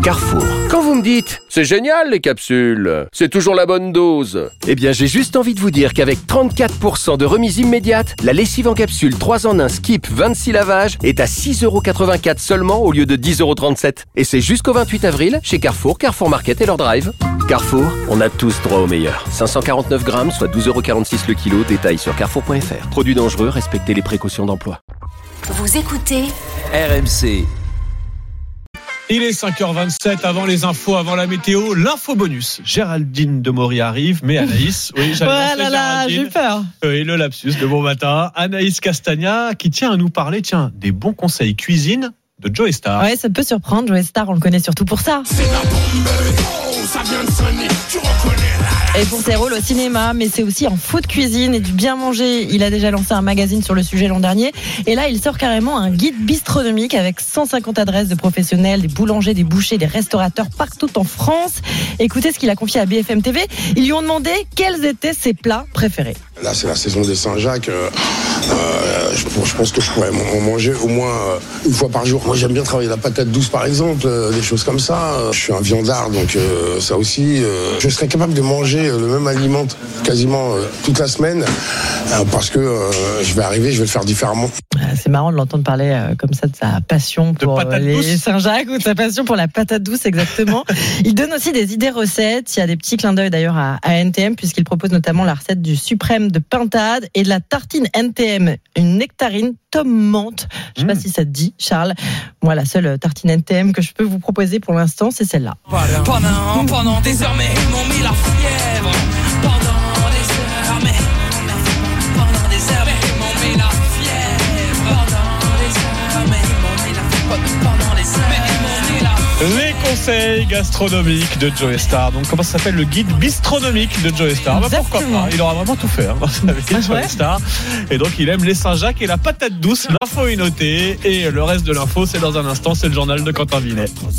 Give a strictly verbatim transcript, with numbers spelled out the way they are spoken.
Carrefour. Quand vous me dites « C'est génial les capsules, c'est toujours la bonne dose », eh bien j'ai juste envie de vous dire qu'avec trente-quatre pour cent de remise immédiate, la lessive en capsule trois en un Skip vingt-six lavages est à six euros quatre-vingt-quatre seulement au lieu de dix euros trente-sept. Et c'est jusqu'au vingt-huit avril chez Carrefour, Carrefour Market et leur drive. Carrefour, on a tous droit au meilleur. cinq cent quarante-neuf grammes, soit douze euros quarante-six le kilo. Détail sur carrefour point f r. Produits dangereux, respectez les précautions d'emploi. Vous écoutez R M C. Il est cinq heures vingt-sept, avant les infos, avant la météo, l'info bonus. Géraldine Demory arrive, mais Anaïs, oui, j'avais oh là là, j'ai peur. Oui, le lapsus de bon matin. Anaïs Castagna, qui tient à nous parler, tiens, des bons conseils cuisine de Joey Starr. Ouais, ça peut surprendre. Joey Starr, on le connaît surtout pour ça. C'est la bombe, oh, ça vient de sonner, tu reconnais la... Et pour ses rôles au cinéma, mais c'est aussi en food cuisine et du bien manger. Il a déjà lancé un magazine sur le sujet l'an dernier. Et là, il sort carrément un guide bistronomique avec cent cinquante adresses de professionnels, des boulangers, des bouchers, des restaurateurs partout en France. Écoutez ce qu'il a confié à B F M T V. Ils lui ont demandé quels étaient ses plats préférés. Là, c'est la saison des Saint-Jacques. Euh, euh, je, je pense que je pourrais en manger au moins euh, une fois par jour. Moi, j'aime bien travailler la patate douce, par exemple, euh, des choses comme ça. Je suis un viandard, donc euh, ça aussi. Euh, je serais capable de manger le même aliment quasiment euh, toute la semaine euh, parce que euh, je vais arriver, je vais le faire différemment. C'est marrant de l'entendre parler euh, comme ça de sa passion pour euh, les douce. Saint-Jacques ou de sa passion pour la patate douce, exactement. Il donne aussi des idées recettes. Il y a des petits clins d'œil d'ailleurs à, à N T M puisqu'il propose notamment la recette du suprême de pintade et de la tartine N T M, une nectarine tome menthe. Je ne sais mmh. pas si ça te dit, Charles. Moi, la seule tartine N T M que je peux vous proposer pour l'instant, c'est celle-là. Pendant, pendant des heures, mais ils m'ont mis la fièvre. Pendant des heures, mais pendant des heures, mais ils m'ont mis la fièvre. Pendant des heures, mais ils m'ont mis la pendant des heures, mais ils m'ont mis la Les conseils gastronomiques de Joey Starr. Donc, comment ça s'appelle, le guide bistronomique de Joey Starr? Bah, pourquoi pas? Il aura vraiment tout fait, hein, avec ah, Joey ouais. Starr. Et donc, il aime les Saint-Jacques et la patate douce. L'info est notée. Et le reste de l'info, c'est dans un instant. C'est le journal de Quentin Vinet.